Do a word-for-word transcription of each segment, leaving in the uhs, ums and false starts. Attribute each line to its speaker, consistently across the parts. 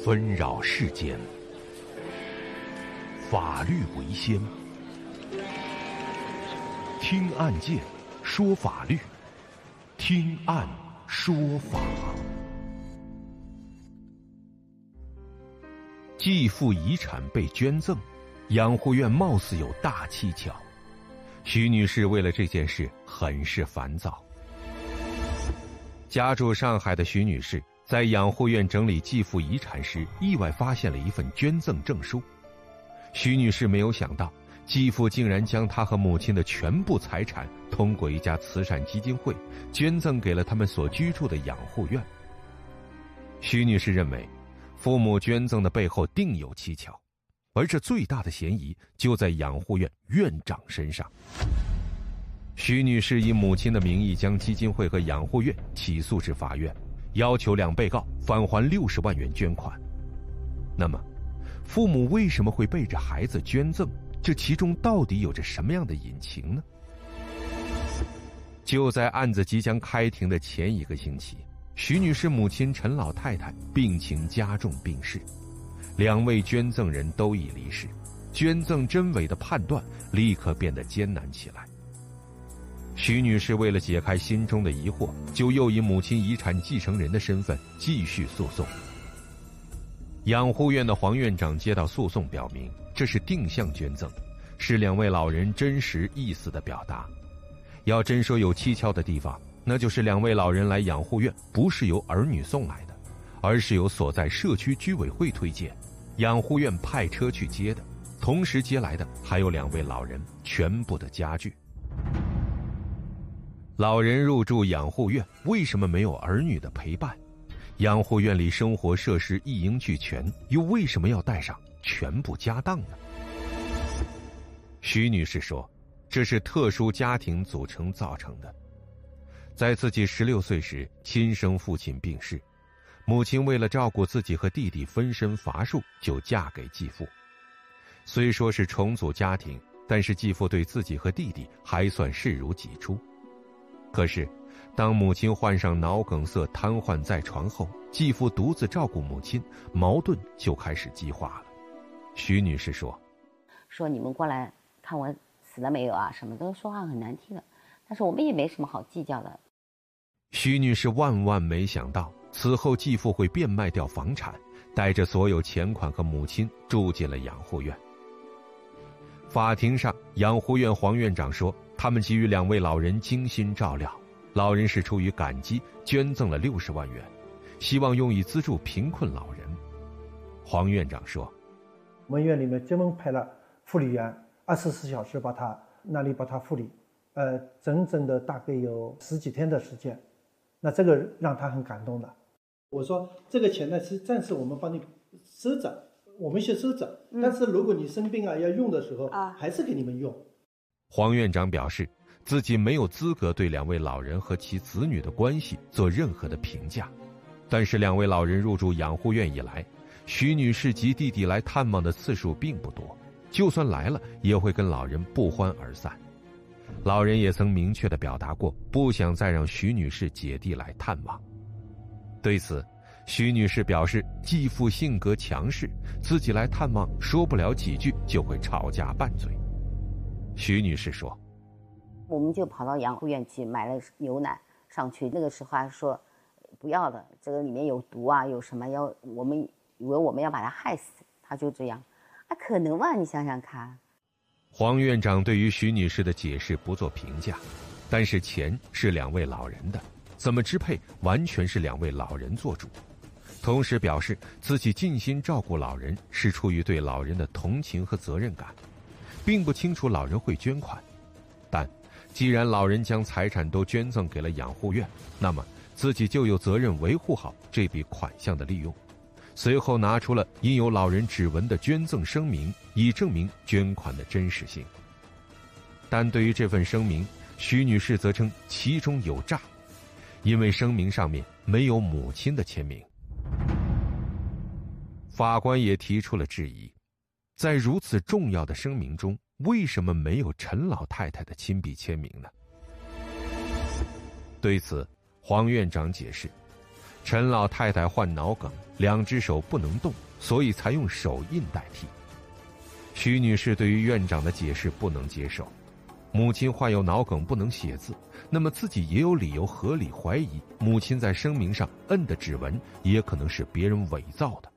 Speaker 1: 纷扰世间，法律为先。听案件，说法律，听案说法。继父遗产被捐赠，养护院貌似有大蹊跷。徐女士为了这件事很是烦躁。家住上海的徐女士在养护院整理继父遗产时，意外发现了一份捐赠证书。徐女士没有想到，继父竟然将她和母亲的全部财产通过一家慈善基金会捐赠给了他们所居住的养护院。徐女士认为，父母捐赠的背后定有蹊跷，而这最大的嫌疑就在养护院院长身上。徐女士以母亲的名义将基金会和养护院起诉至法院，要求两被告返还六十万元捐款。那么，父母为什么会背着孩子捐赠？这其中到底有着什么样的隐情呢？就在案子即将开庭的前一个星期，徐女士母亲陈老太太病情加重病逝，两位捐赠人都已离世，捐赠真伪的判断立刻变得艰难起来。徐女士为了解开心中的疑惑，就又以母亲遗产继承人的身份继续诉讼。养护院的黄院长接到诉讼，表明这是定向捐赠，是两位老人真实意思的表达。要真说有蹊跷的地方，那就是两位老人来养护院不是由儿女送来的，而是由所在社区居委会推荐，养护院派车去接的，同时接来的还有两位老人全部的家具。老人入住养护院，为什么没有儿女的陪伴？养护院里生活设施一应俱全，又为什么要带上全部家当呢？徐女士说，这是特殊家庭组成造成的。在自己十六岁时，亲生父亲病逝，母亲为了照顾自己和弟弟分身乏术，就嫁给继父。虽说是重组家庭，但是继父对自己和弟弟还算视如己出。可是当母亲患上脑梗塞瘫痪在床后，继父独自照顾母亲，矛盾就开始激化了。徐女士说，
Speaker 2: 说你们过来看我死了没有啊，什么都说话很难听的，但是我们也没什么好计较的。
Speaker 1: 徐女士万万没想到，此后继父会变卖掉房产，带着所有钱款和母亲住进了养护院。法庭上，养护院黄院长说，他们给予两位老人精心照料，老人是出于感激捐赠了六十万元，希望用以资助贫困老人。黄院长说，
Speaker 3: 我们院里面专门派了护理员，二十四小时把他那里把他护理，呃，整整的大概有十几天的时间，那这个让他很感动的。我说这个钱呢是暂时我们帮你收着，我们先收着，嗯、但是如果你生病啊要用的时候啊，还是给你们用。
Speaker 1: 黄院长表示，自己没有资格对两位老人和其子女的关系做任何的评价，但是两位老人入住养护院以来，徐女士及弟弟来探望的次数并不多，就算来了也会跟老人不欢而散。老人也曾明确地表达过，不想再让徐女士姐弟来探望。对此，徐女士表示，继父性格强势，自己来探望说不了几句就会吵架拌嘴。徐女士说，
Speaker 2: 我们就跑到养护院去买了牛奶上去，那个时候还说不要的，这个里面有毒啊，有什么要我们以为我们要把他害死，他就这样啊，可能吗？你想想看。
Speaker 1: 黄院长对于徐女士的解释不做评价，但是钱是两位老人的，怎么支配完全是两位老人做主。同时表示自己尽心照顾老人是出于对老人的同情和责任感，并不清楚老人会捐款，但既然老人将财产都捐赠给了养护院，那么自己就有责任维护好这笔款项的利用。随后拿出了印有老人指纹的捐赠声明，以证明捐款的真实性。但对于这份声明，徐女士则称其中有诈，因为声明上面没有母亲的签名。法官也提出了质疑，在如此重要的声明中，为什么没有陈老太太的亲笔签名呢？对此，黄院长解释， 陈老太太患脑梗，两只手不能动，所以才用手印代替。徐女士对于院长的解释不能接受，母亲患有脑梗不能写字，那么自己也有理由合理怀疑母亲在声明上摁的指纹也可能是别人伪造的。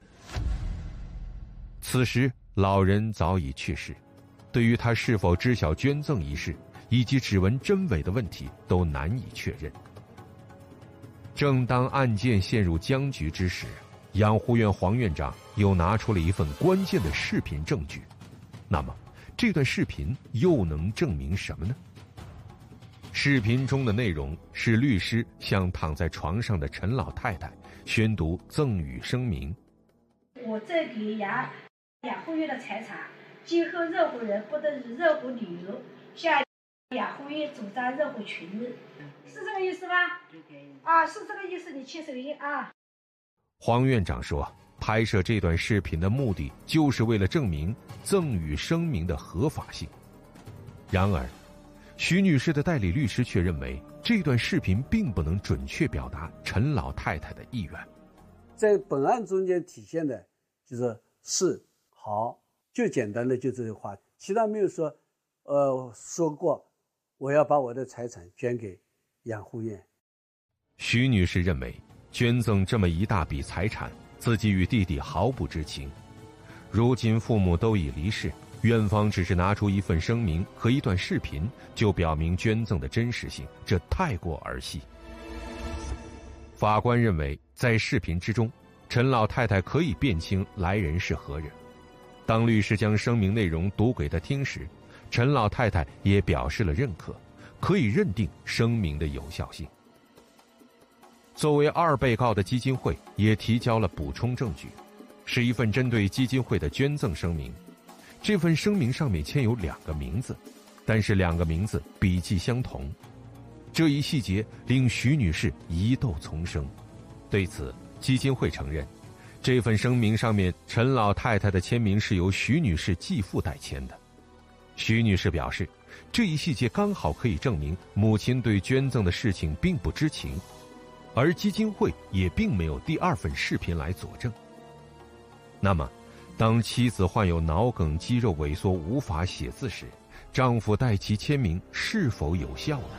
Speaker 1: 此时老人早已去世，对于他是否知晓捐赠一事以及指纹真伪的问题都难以确认。正当案件陷入僵局之时，养护院黄院长又拿出了一份关键的视频证据。那么这段视频又能证明什么呢？视频中的内容是律师向躺在床上的陈老太太宣读赠与声明。
Speaker 4: 我赠给养养护院的财产，今后任何人不得以任何理由向养护院主张任何权利，是这个意思吗？啊，是这个意思，你签手印啊。
Speaker 1: 黄院长说，拍摄这段视频的目的就是为了证明赠与声明的合法性。然而徐女士的代理律师却认为这段视频并不能准确表达陈老太太的意愿。
Speaker 5: 在本案中间体现的就是是好，就简单的就这句话，其他没有说呃说过我要把我的财产捐给养护院。
Speaker 1: 徐女士认为捐赠这么一大笔财产，自己与弟弟毫不知情。如今父母都已离世，院方只是拿出一份声明和一段视频就表明捐赠的真实性，这太过儿戏。法官认为在视频之中，陈老太太可以辨清来人是何人。当律师将声明内容读给他听时，陈老太太也表示了认可，可以认定声明的有效性。作为二被告的基金会也提交了补充证据，是一份针对基金会的捐赠声明。这份声明上面签有两个名字，但是两个名字笔迹相同，这一细节令徐女士疑窦丛生。对此，基金会承认，这份声明上面陈老太太的签名是由徐女士继父代签的。徐女士表示，这一细节刚好可以证明母亲对捐赠的事情并不知情，而基金会也并没有第二份视频来佐证。那么当妻子患有脑梗、肌肉萎缩无法写字时，丈夫代其签名是否有效呢？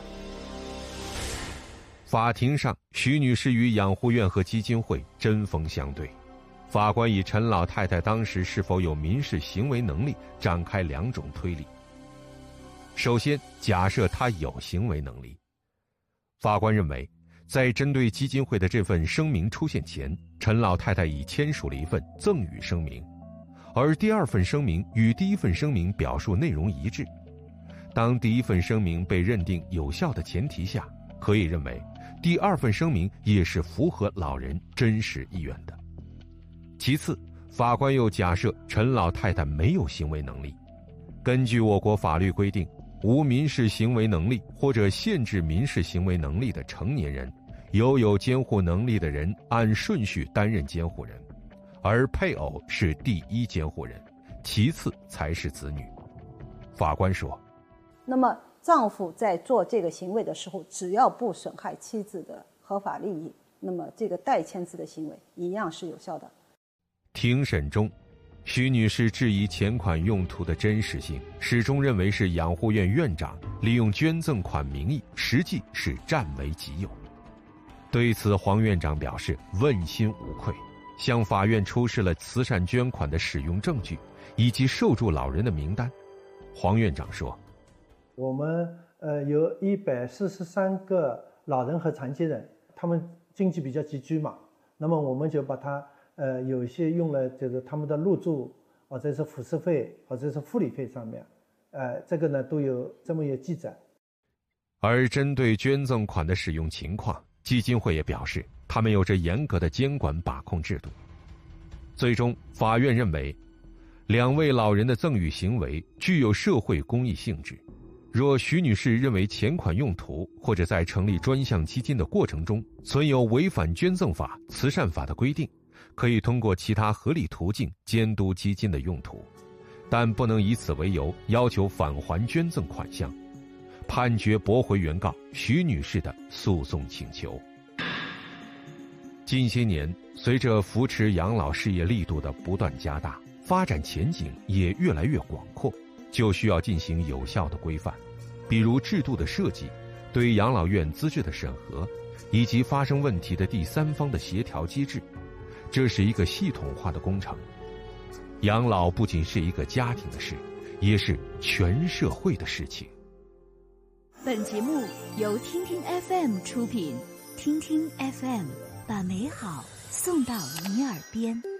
Speaker 1: 法庭上，徐女士与养护院和基金会针锋相对，法官以陈老太太当时是否有民事行为能力展开两种推理。首先，假设她有行为能力，法官认为在针对基金会的这份声明出现前，陈老太太已签署了一份赠与声明，而第二份声明与第一份声明表述内容一致。当第一份声明被认定有效的前提下，可以认为第二份声明也是符合老人真实意愿的。其次，法官又假设陈老太太没有行为能力。根据我国法律规定，无民事行为能力或者限制民事行为能力的成年人，由有监护能力的人按顺序担任监护人，而配偶是第一监护人，其次才是子女。法官说，
Speaker 6: 那么丈夫在做这个行为的时候，只要不损害妻子的合法利益，那么这个代签字的行为一样是有效的。
Speaker 1: 庭审中，徐女士质疑钱款用途的真实性，始终认为是养护院院长利用捐赠款名义，实际是占为己有。对此，黄院长表示问心无愧，向法院出示了慈善捐款的使用证据以及受助老人的名单。黄院长说，
Speaker 3: 我们呃有一百四十三个老人和残疾人，他们经济比较拮据嘛，那么我们就把它呃有一些用了就是他们的入住或者是辅食费或者是护理费上面，呃这个呢都有这么一个记载。
Speaker 1: 而针对捐赠款的使用情况，基金会也表示他们有着严格的监管把控制度。最终，法院认为两位老人的赠与行为具有社会公益性质。若徐女士认为钱款用途或者在成立专项基金的过程中存有违反捐赠法、慈善法的规定，可以通过其他合理途径监督基金的用途，但不能以此为由要求返还捐赠款项，判决驳回原告徐女士的诉讼请求。 近些年，随着扶持养老事业力度的不断加大，发展前景也越来越广阔，就需要进行有效的规范，比如制度的设计、对养老院资质的审核，以及发生问题的第三方的协调机制。这是一个系统化的工程。养老不仅是一个家庭的事，也是全社会的事情。
Speaker 7: 本节目由听听 F M 出品，听听 F M 把美好送到你耳边。